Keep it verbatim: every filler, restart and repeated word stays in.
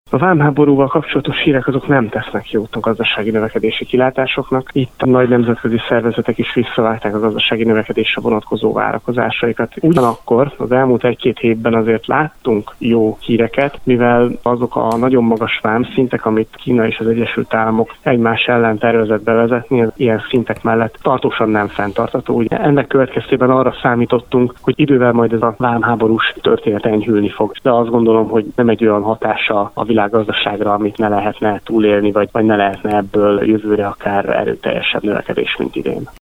A vámháborúval kapcsolatos hírek azok nem tesznek jót a gazdasági növekedési kilátásoknak. Itt a nagy nemzetközi szervezetek is visszavágták a gazdasági növekedésre vonatkozó várakozásaikat. Ugyanakkor az elmúlt egy-két hétben azért láttunk jó híreket, mivel azok a nagyon magas vámszintek, amit Kína és az Egyesült Államok egymás ellen tervezett bevezetni, az ilyen szintek mellett tartósan nem fenntartható. Ugye ennek következtében arra számítottunk, hogy idővel majd ez a vámháborús történet enyhülni fog. De azt gondolom, hogy nem egy olyan hatása a világgazdaságra, amit ne lehetne túlélni, vagy, vagy ne lehetne ebből jövőre akár erőteljesebb növekedés, mint idén.